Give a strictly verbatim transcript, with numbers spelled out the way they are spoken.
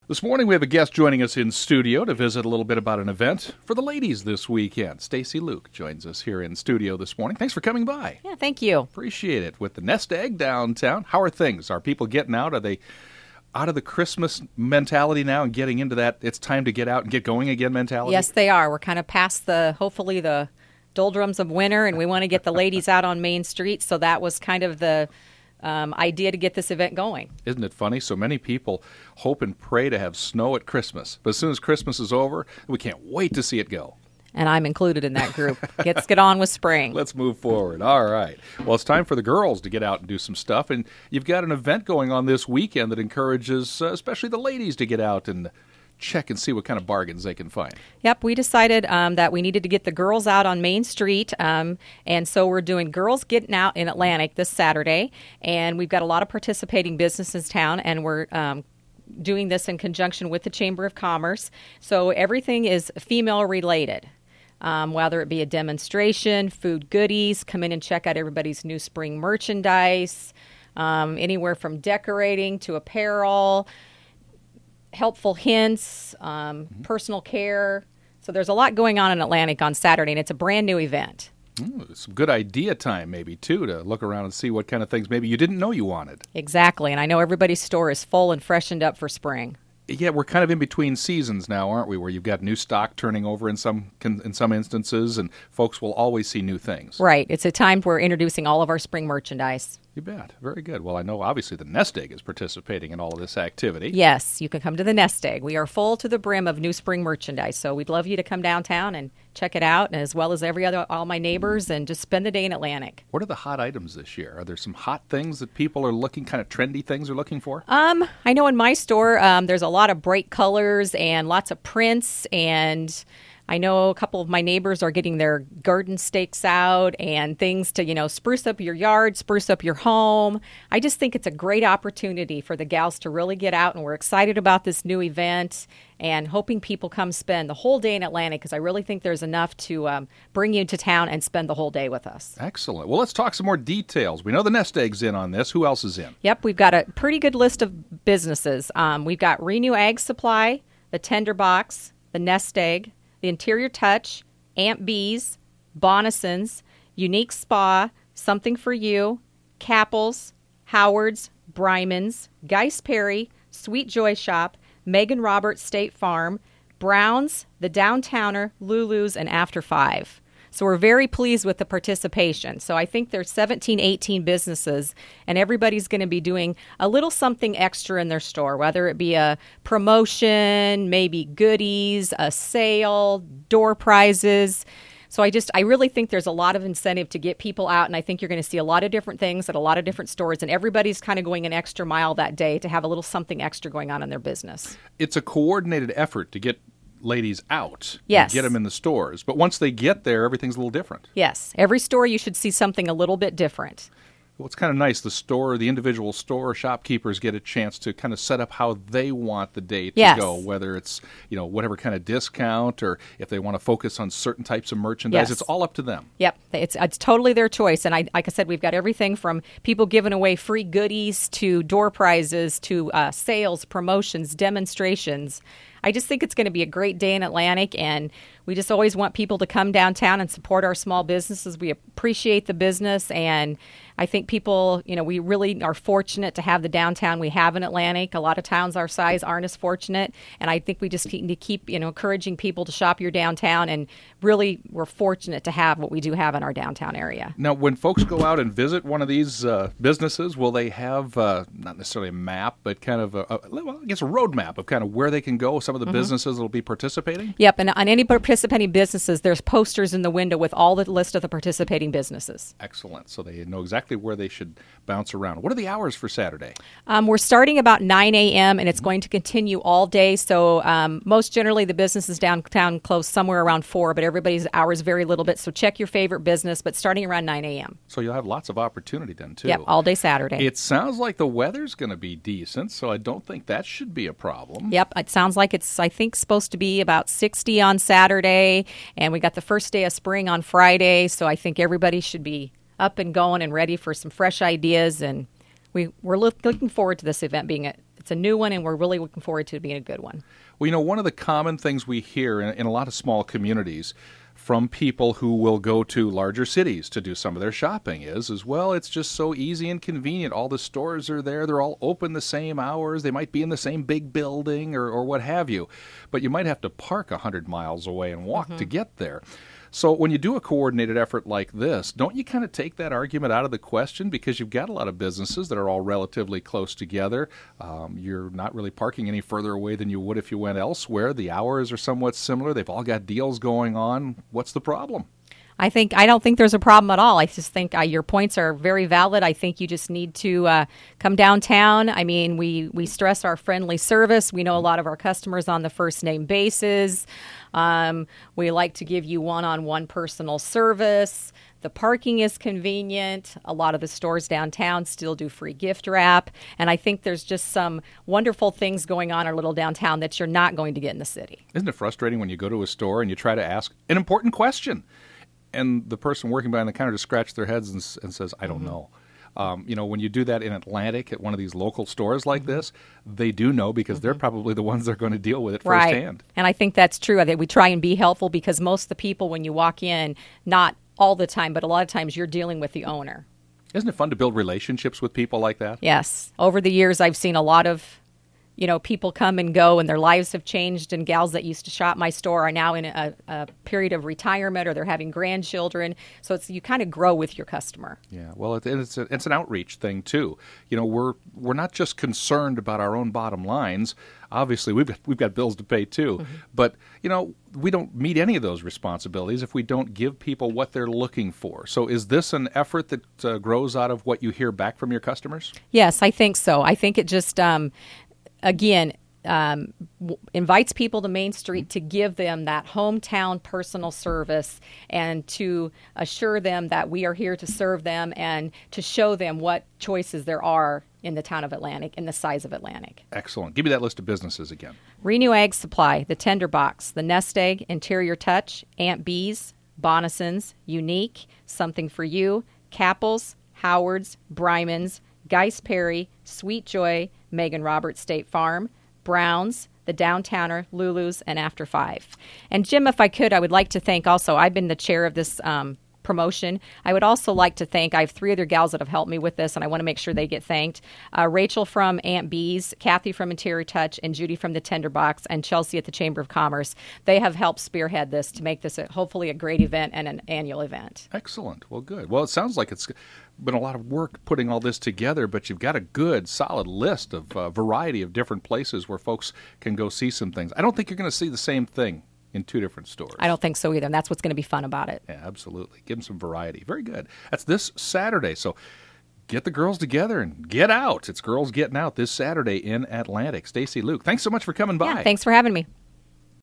This morning we have a guest joining us in studio to visit a little bit about an event for the ladies this weekend. Stacy Luke joins us here in studio this morning. Thanks for coming by. Yeah, thank you. Appreciate it. With the Nest Egg downtown, how are things? Are people getting out? Are they out of the Christmas mentality now and getting into that it's time to get out and get going again mentality? Yes, they are. We're kind of past the, hopefully, the doldrums of winter, and we want to get the ladies out on Main Street, so that was kind of the um, idea to get this event going. Isn't it funny? So many people hope and pray to have snow at Christmas, but as soon as Christmas is over, we can't wait to see it go. And I'm included in that group. Let's get on with spring. Let's move forward. All right. Well, it's time for the girls to get out and do some stuff, and you've got an event going on this weekend that encourages uh, especially the ladies to get out and check and see what kind of bargains they can find. Yep, we decided um, that we needed to get the girls out on Main Street, um, and so we're doing Girls Getting Out in Atlantic this Saturday, and we've got a lot of participating businesses in town, and we're um, doing this in conjunction with the Chamber of Commerce, so everything is female-related. Um, whether it be a demonstration, food goodies, come in and check out everybody's new spring merchandise, um, anywhere from decorating to apparel, helpful hints, um, mm-hmm. personal care. So there's a lot going on in Atlantic on Saturday, and it's a brand new event. Mm, some good idea time maybe, too, to look around and see what kind of things maybe you didn't know you wanted. Exactly, and I know everybody's store is full and freshened up for spring. Yeah, we're kind of in between seasons now, aren't we, where you've got new stock turning over in some in some instances, and folks will always see new things. Right. It's a time we're introducing all of our spring merchandise. You bet. Very good. Well, I know obviously the Nest Egg is participating in all of this activity. Yes, you can come to the Nest Egg. We are full to the brim of new spring merchandise, so we'd love you to come downtown and check it out, as well as every other all my neighbors, and just spend the day in Atlantic. What are the hot items this year? Are there some hot things that people are looking, kind of trendy things are looking for? Um, I know in my store um, there's a lot of bright colors and lots of prints, and I know a couple of my neighbors are getting their garden stakes out and things to, you know, spruce up your yard, spruce up your home. I just think it's a great opportunity for the gals to really get out, and we're excited about this new event and hoping people come spend the whole day in Atlantic, because I really think there's enough to um, bring you to town and spend the whole day with us. Excellent. Well, let's talk some more details. We know the Nest Egg's in on this. Who else is in? Yep, we've got a pretty good list of businesses. Um, we've got Renew Ag Supply, the Tender Box, the Nest Egg, the Interior Touch, Aunt Bees, Bonison's, Unique Spa, Something for You, Capples, Howard's, Bryman's, Geis Perry, Sweet Joy Shop, Megan Roberts State Farm, Brown's, The Downtowner, Lulu's, and After Five. So we're very pleased with the participation. So I think there's seventeen, eighteen businesses, and everybody's going to be doing a little something extra in their store, whether it be a promotion, maybe goodies, a sale, door prizes. So I just, I really think there's a lot of incentive to get people out, and I think you're going to see a lot of different things at a lot of different stores, and everybody's kind of going an extra mile that day to have a little something extra going on in their business. It's a coordinated effort to get ladies out, yes, and get them in the stores. But once they get there, everything's a little different. Yes. Every store you should see something a little bit different. Well, it's kind of nice. The store, the individual store shopkeepers get a chance to kind of set up how they want the day to yes. go, whether it's, you know, whatever kind of discount, or if they want to focus on certain types of merchandise. Yes. It's all up to them. Yep. It's it's totally their choice. And I, like I said, we've got everything from people giving away free goodies to door prizes to uh, sales, promotions, demonstrations. I just think it's going to be a great day in Atlantic, and we just always want people to come downtown and support our small businesses. We appreciate the business, and I think people, you know, we really are fortunate to have the downtown we have in Atlantic. A lot of towns our size aren't as fortunate, and I think we just need to keep, you know, encouraging people to shop your downtown, and really we're fortunate to have what we do have in our downtown area. Now, when folks go out and visit one of these uh, businesses, will they have, uh, not necessarily a map, but kind of, a, a, well, I guess a roadmap of kind of where they can go, some of the mm-hmm. businesses that will be participating? Yep, and on any participating businesses, there's posters in the window with all the list of the participating businesses. Excellent. So they know exactly where they should bounce around. What are the hours for Saturday? Um, we're starting about nine a.m. and it's mm-hmm. going to continue all day. So um, most generally the businesses downtown close somewhere around four, but everybody's hours vary a little bit. So check your favorite business, but starting around nine a.m. So you'll have lots of opportunity then, too. Yep, all day Saturday. It sounds like the weather's going to be decent, so I don't think that should be a problem. Yep, it sounds like it's, I think, supposed to be about sixty on Saturday, and we got the first day of spring on Friday, so I think everybody should be up and going and ready for some fresh ideas, and we, we're look, looking forward to this event being a, It's a new one, and we're really looking forward to it being a good one. Well, you know, one of the common things we hear in, in a lot of small communities from people who will go to larger cities to do some of their shopping is, is, well, it's just so easy and convenient. All the stores are there. They're all open the same hours. They might be in the same big building or, or what have you. But you might have to park one hundred miles away and walk mm-hmm. to get there. So when you do a coordinated effort like this, don't you kind of take that argument out of the question because you've got a lot of businesses that are all relatively close together. Um, you're not really parking any further away than you would if you went elsewhere. The hours are somewhat similar. They've all got deals going on. What's the problem? I think I don't think there's a problem at all. I just think uh, your points are very valid. I think you just need to uh, come downtown. I mean, we, we stress our friendly service. We know a lot of our customers on the first name basis. Um, we like to give you one-on-one personal service. The parking is convenient. A lot of the stores downtown still do free gift wrap. And I think there's just some wonderful things going on in our little downtown that you're not going to get in the city. Isn't it frustrating when you go to a store and you try to ask an important question? And the person working behind the counter just scratches their heads and, and says, I don't mm-hmm. know. Um, you know, when you do that in Atlantic at one of these local stores like mm-hmm. this, they do know because mm-hmm. they're probably the ones that are going to deal with it right. firsthand. And I think that's true. I think we try and be helpful because most of the people, when you walk in, not all the time, but a lot of times you're dealing with the owner. Isn't it fun to build relationships with people like that? Yes. Over the years, I've seen a lot of you know, people come and go and their lives have changed, and gals that used to shop my store are now in a, a period of retirement or they're having grandchildren. So it's you kind of grow with your customer. Yeah, well, it, it's a, it's an outreach thing too. You know, we're we're not just concerned about our own bottom lines. Obviously, we've got, we've got bills to pay too. Mm-hmm. But, you know, we don't meet any of those responsibilities if we don't give people what they're looking for. So is this an effort that uh, grows out of what you hear back from your customers? Yes, I think so. I think it just um, Again, um, w- invites people to Main Street to give them that hometown personal service and to assure them that we are here to serve them and to show them what choices there are in the town of Atlantic and the size of Atlantic. Excellent. Give me that list of businesses again. Renew Ag Supply, The Tender Box, The Nest Egg, Interior Touch, Aunt Bee's, Bonison's, Unique, Something for You, Capples, Howard's, Bryman's, Geis Perry, Sweet Joy, Megan Roberts State Farm, Brown's, the Downtowner, Lulu's, and After Five. And Jim, if I could, I would like to thank also, I've been the chair of this um, promotion. I would also like to thank, I have three other gals that have helped me with this, and I want to make sure they get thanked. Uh, Rachel from Aunt Bee's, Kathy from Interior Touch, and Judy from the Tender Box, and Chelsea at the Chamber of Commerce. They have helped spearhead this to make this a, hopefully a great event and an annual event. Excellent. Well, good. Well, it sounds like it's been a lot of work putting all this together, but you've got a good, solid list of a uh, variety of different places where folks can go see some things. I don't think you're going to see the same thing in two different stores. I don't think so either, and that's what's going to be fun about it. Yeah, absolutely. Give them some variety. Very good. That's this Saturday, so get the girls together and get out. It's Girls Getting Out this Saturday in Atlantic. Stacy, Luke, thanks so much for coming by. Yeah, thanks for having me.